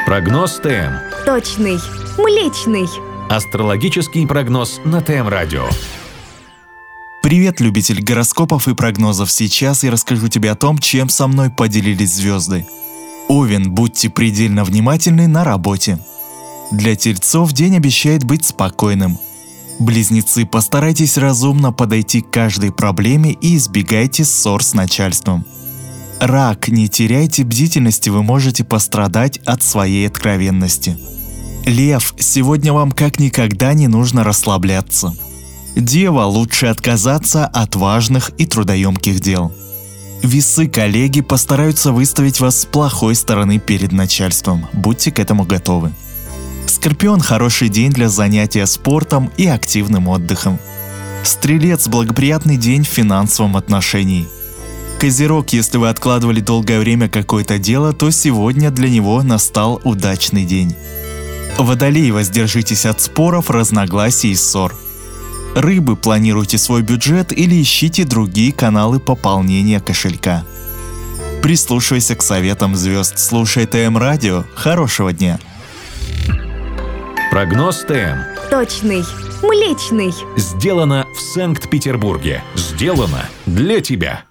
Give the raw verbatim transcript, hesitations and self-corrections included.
Прогноз ТМ. Точный, млечный. Астрологический прогноз на ТМ-радио. Привет, любитель гороскопов и прогнозов. Сейчас я расскажу тебе о том, чем со мной поделились звезды. Овен, будьте предельно внимательны на работе. Для тельцов день обещает быть спокойным. Близнецы, постарайтесь разумно подойти к каждой проблеме и избегайте ссор с начальством. Рак, не теряйте бдительности, вы можете пострадать от своей откровенности. Лев, сегодня вам как никогда не нужно расслабляться. Дева, лучше отказаться от важных и трудоемких дел. Весы, коллеги постараются выставить вас с плохой стороны перед начальством, будьте к этому готовы. Скорпион, хороший день для занятия спортом и активным отдыхом. Стрелец, благоприятный день в финансовом отношении. Козерог, если вы откладывали долгое время какое-то дело, то сегодня для него настал удачный день. Водолей, воздержитесь от споров, разногласий и ссор. Рыбы, планируйте свой бюджет или ищите другие каналы пополнения кошелька. Прислушивайся к советам звезд, слушай ТМ-радио. Хорошего дня! Прогноз ТМ. Точный, млечный. Сделано в Санкт-Петербурге. Сделано для тебя.